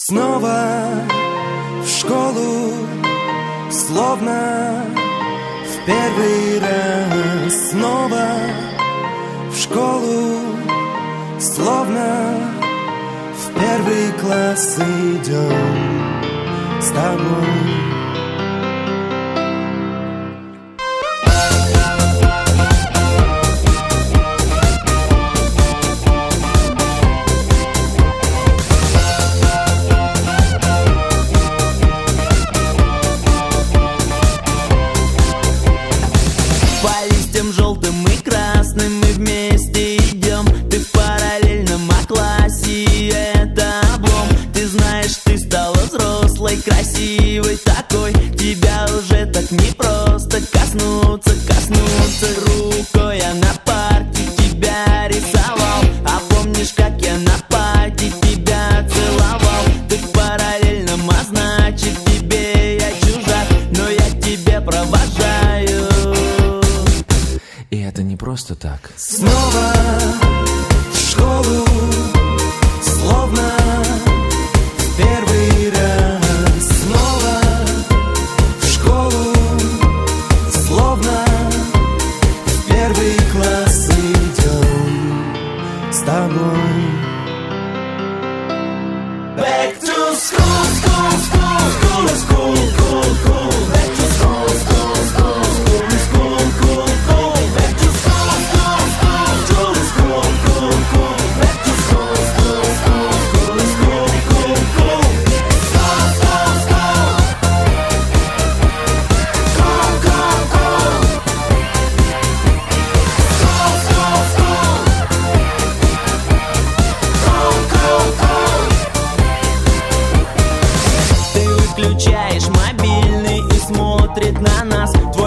Снова в школу, словно в первый раз. Снова в школу, словно в первый класс идем с тобой. Желтым и красным мы вместе идем. Ты в параллельном классе, и это облом. Ты знаешь, ты стала взрослой, красивой такой. Тебя уже так непросто коснуться рукой. Я на парте тебя рисовал. А помнишь, как я на парте тебя целовал? Ты в параллельном, а значит тебе я чужак. Но я тебе провожаю. И это не просто так. Снова в школу, словно в первый раз. Снова в школу, словно в первый класс идем с тобой. Back to school, school, school, school is cool, cool, cool. Back to school, school, school, school is cool, cool, cool. Back to school, school, school, school is cool, cool, cool. Back to school, school, school, school is cool, cool, cool. School, school, school. Cool, cool, cool. School, school, school. Cool, cool, cool. Ты выключаешь мобильный и смотрит на нас твой